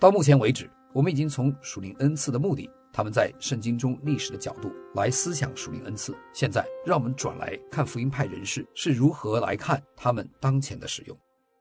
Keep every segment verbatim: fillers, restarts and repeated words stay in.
到目前为止，我们已经从属灵恩赐的目的，他们在圣经中历史的角度来思想属灵恩赐。现在让我们转来看福音派人士是如何来看他们当前的使用。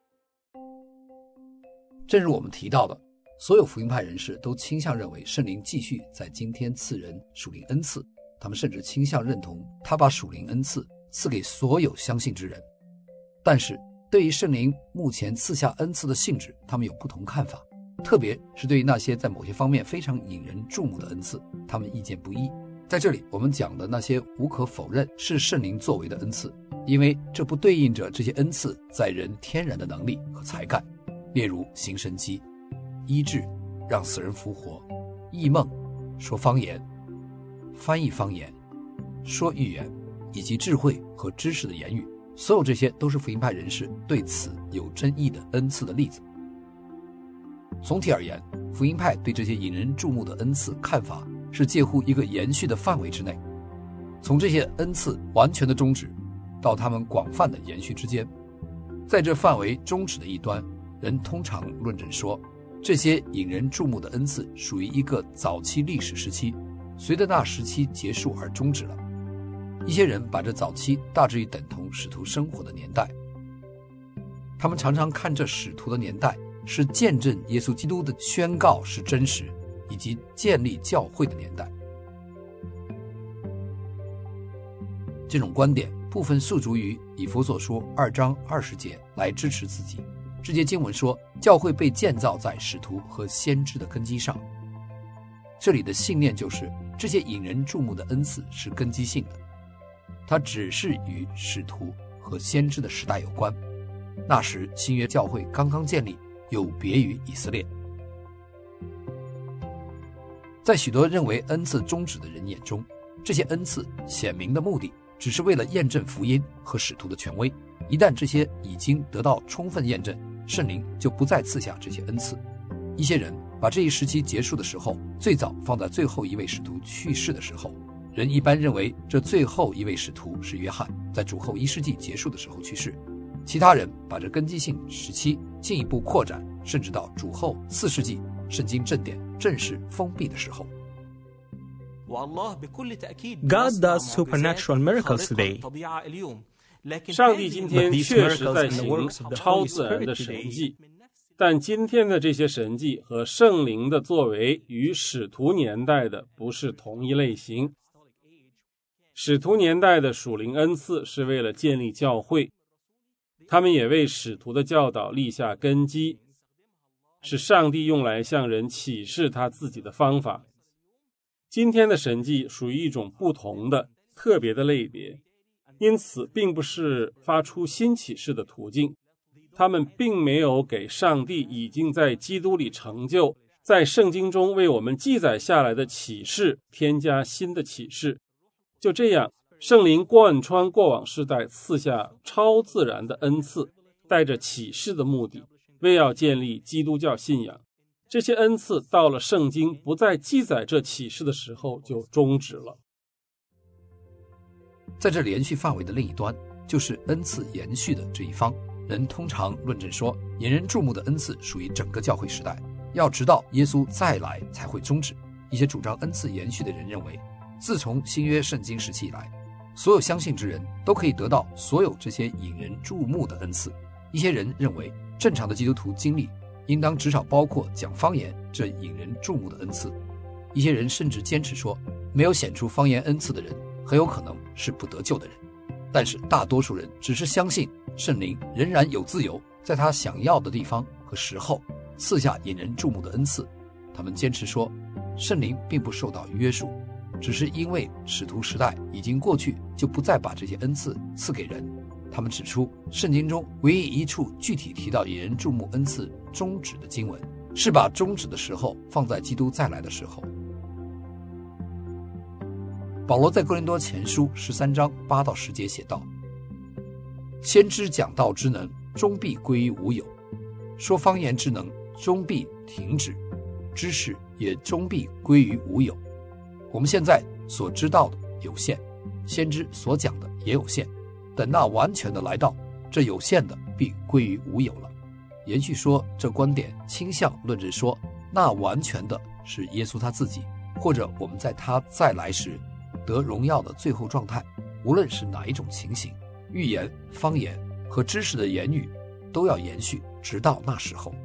正如我们提到的，所有福音派人士都倾向认为圣灵继续在今天赐人属灵恩赐，他们甚至倾向认同他把属灵恩赐赐给所有相信之人。但是对于圣灵目前赐下恩赐的性质，他们有不同看法，特别是对于那些在某些方面非常引人注目的恩赐，他们意见不一。在这里我们讲的那些无可否认是圣灵作为的恩赐，因为这不对应着这些恩赐在人天然的能力和才干，例如行神迹、医治、让死人复活、异梦、说方言、翻译方言、说预言，以及智慧和知识的言语。所有这些都是福音派人士对此有争议的恩赐的例子。总体而言，福音派对这些引人注目的恩赐看法是介乎一个延续的范围之内，从这些恩赐完全的终止到他们广泛的延续之间。在这范围终止的一端，人通常论证说，这些引人注目的恩赐属于一个早期历史时期，随着那时期结束而终止了。一些人把这早期大致于等同使徒生活的年代，他们常常看这使徒的年代是见证耶稣基督的宣告是真实，以及建立教会的年代。这种观点部分诉诸于以弗所书二章二十节来支持自己。这节经文说，教会被建造在使徒和先知的根基上。这里的信念就是，这些引人注目的恩赐是根基性的，它只是与使徒和先知的时代有关。那时新约教会刚刚建立，有别于以色列。在许多认为恩赐终止的人眼中，这些恩赐显明的目的只是为了验证福音和使徒的权威。一旦这些已经得到充分验证，圣灵就不再赐下这些恩赐。一些人把这一时期结束的时候最早放在最后一位使徒去世的时候，人一般认为这最后一位使徒是约翰，在主后一世纪结束的时候去世。其他人把这根基性时期进一步扩展，甚至到主后四世纪圣经正典正式封闭的时候。 God does supernatural miracles today. 上帝今天确实在行超自然的神迹，但今天的这些神迹和圣灵的作为与使徒年代的不是同一类型。使徒年代的属灵恩赐是为了建立教会，他们也为使徒的教导立下根基，是上帝用来向人启示他自己的方法。今天的神迹属于一种不同的特别的类别，因此并不是发出新启示的途径，他们并没有给上帝已经在基督里成就，在圣经中为我们记载下来的启示添加新的启示。就这样，圣灵贯穿过往世代，赐下超自然的恩赐，带着启示的目的，为要建立基督教信仰。这些恩赐到了圣经不再记载这启示的时候就终止了。 在这连续范围的另一端，就是恩赐延续的这一方。人通常论证说，引人注目的恩赐属于整个教会时代，要直到耶稣再来才会终止。一些主张恩赐延续的人认为，自从新约圣经时期以来，所有相信之人都可以得到所有这些引人注目的恩赐。一些人认为，正常的基督徒经历应当至少包括讲方言这引人注目的恩赐。一些人甚至坚持说，没有显出方言恩赐的人很有可能是不得救的人。但是大多数人只是相信圣灵仍然有自由，在他想要的地方和时候赐下引人注目的恩赐。他们坚持说，圣灵并不受到约束，只是因为使徒时代已经过去，就不再把这些恩赐赐给人。他们指出，圣经中唯一一处具体提到引人注目恩赐终止的经文，是把终止的时候放在基督再来的时候。保罗在哥林多前书十三章八到十节写道：先知讲道之能终必归于无有，说方言之能终必停止，知识也终必归于无有。我们现在所知道的有限，先知所讲的也有限，等那完全的来到，这有限的必归于无有了。延续说，这观点倾向论证说， 那完全的是耶稣他自己，或者我们在他再来时得荣耀的最后状态，无论是哪一种情形，预言、方言和知识的言语都要延续直到那时候。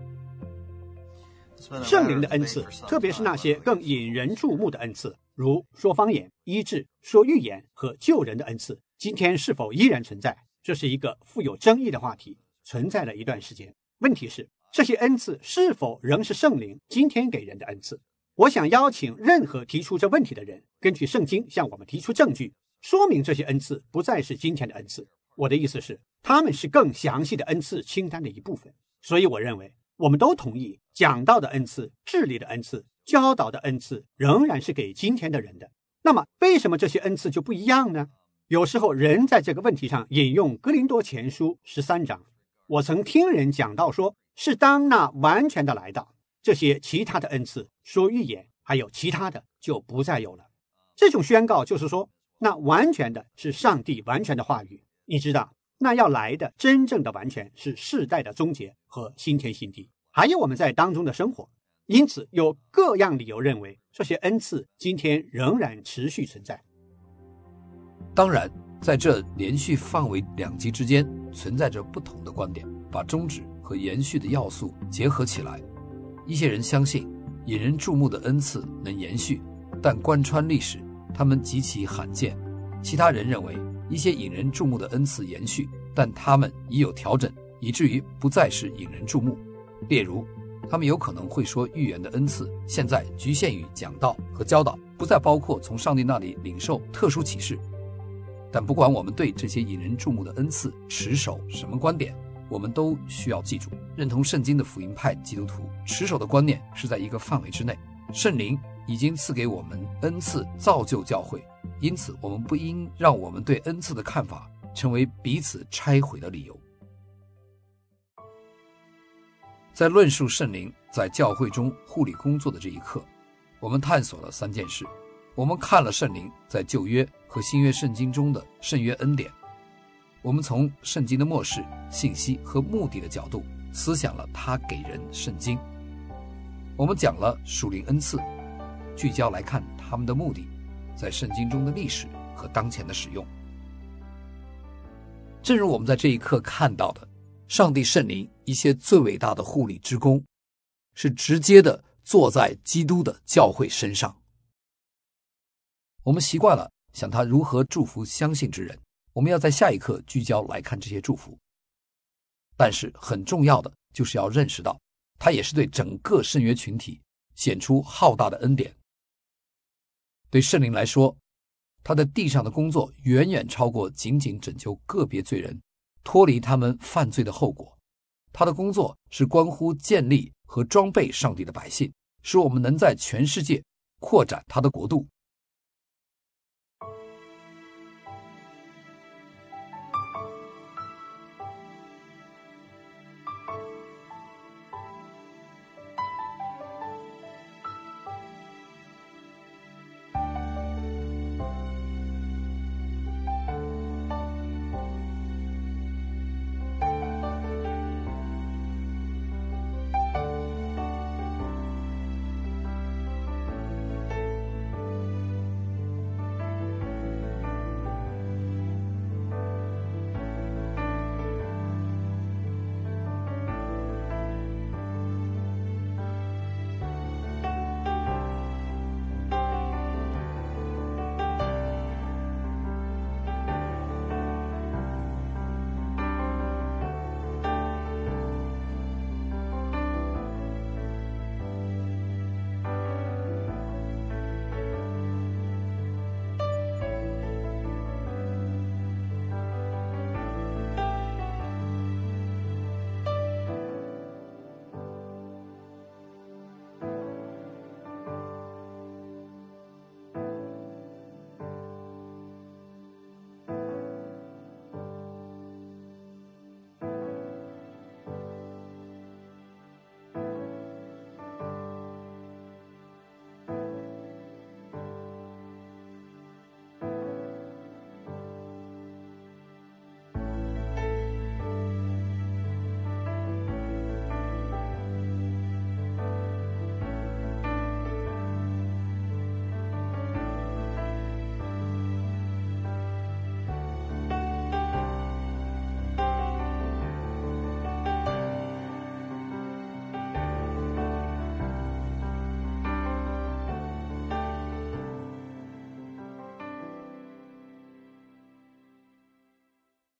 圣灵的恩赐，特别是那些更引人注目的恩赐，如说方言、医治、说预言和救人的恩赐，今天是否依然存在？这是一个富有争议的话题，存在了一段时间。问题是，这些恩赐是否仍是圣灵今天给人的恩赐？我想邀请任何提出这问题的人，根据圣经向我们提出证据，说明这些恩赐不再是今天的恩赐。我的意思是，他们是更详细的恩赐清单的一部分。所以我认为我们都同意，讲道的恩赐、治理的恩赐、教导的恩赐仍然是给今天的人的。那么为什么这些恩赐就不一样呢？有时候人在这个问题上引用哥林多前书十三章，我曾听人讲到说，是当那完全的来到，这些其他的恩赐，说预言还有其他的就不再有了。这种宣告就是说，那完全的是上帝完全的话语。你知道，那要来的真正的完全是世代的终结和新天新地，还有我们在当中的生活。因此有各样理由认为这些恩赐今天仍然持续存在。 当然，在这连续范围两极之间存在着不同的观点，把终止和延续的要素结合起来。一些人相信引人注目的恩赐能延续，但贯穿历史，他们极其罕见。其他人认为一些引人注目的恩赐延续，但他们已有调整，以至于不再是引人注目。例如，他们有可能会说预言的恩赐现在局限于讲道和教导，不再包括从上帝那里领受特殊启示。但不管我们对这些引人注目的恩赐持守什么观点，我们都需要记住，认同圣经的福音派基督徒持守的观念是在一个范围之内。圣灵已经赐给我们恩赐造就教会，因此我们不应让我们对恩赐的看法成为彼此拆毁的理由。在论述圣灵在教会中护理工作的这一刻，我们探索了三件事。我们看了圣灵在旧约和新约圣经中的圣约恩典，我们从圣经的末世、信息和目的的角度思想了他给人圣经。我们讲了属灵恩赐，聚焦来看他们的目的，在圣经中的历史和当前的使用。正如我们在这一刻看到的，上帝圣灵一些最伟大的护理之功是直接的做在基督的教会身上。我们习惯了想他如何祝福相信之人，我们要在下一刻聚焦来看这些祝福。但是很重要的就是要认识到，他也是对整个圣约群体显出浩大的恩典。对圣灵来说，他的地上的工作远远超过仅仅拯救个别罪人，脱离他们犯罪的后果。他的工作是关乎建立和装备上帝的百姓，使我们能在全世界扩展他的国度。